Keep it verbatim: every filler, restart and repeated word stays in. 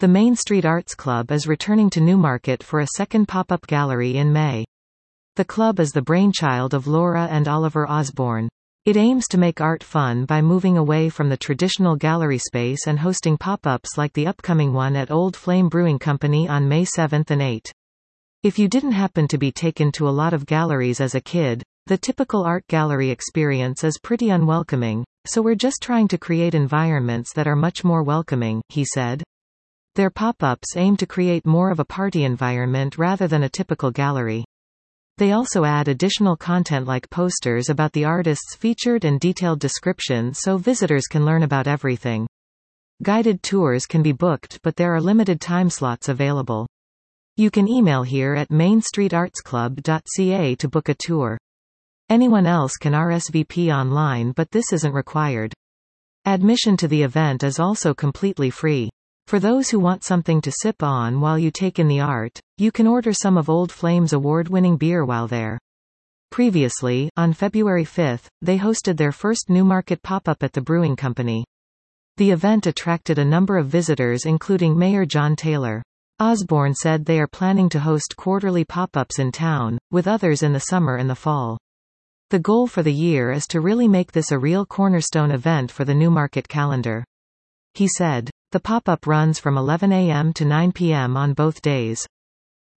The Main Street Arts Club is returning to Newmarket for a second pop-up gallery in May. The club is the brainchild of Laura and Oliver Osborne. It aims to make art fun by moving away from the traditional gallery space and hosting pop-ups like the upcoming one at Old Flame Brewing Company on May seventh and eighth. If you didn't happen to be taken to a lot of galleries as a kid, the typical art gallery experience is pretty unwelcoming, so we're just trying to create environments that are much more welcoming, he said. Their pop-ups aim to create more of a party environment rather than a typical gallery. They also add additional content like posters about the artists featured and detailed descriptions so visitors can learn about everything. Guided tours can be booked, but there are limited time slots available. You can email here at main street arts club dot c a to book a tour. Anyone else can R S V P online, but this isn't required. Admission to the event is also completely free. For those who want something to sip on while you take in the art, you can order some of Old Flame's award-winning beer while there. Previously, on February fifth, they hosted their first Newmarket pop-up at the Brewing Company. The event attracted a number of visitors including Mayor John Taylor. Osborne said they are planning to host quarterly pop-ups in town, with others in the summer and the fall. The goal for the year is to really make this a real cornerstone event for the Newmarket calendar. He said. The pop-up runs from eleven a m to nine p m on both days.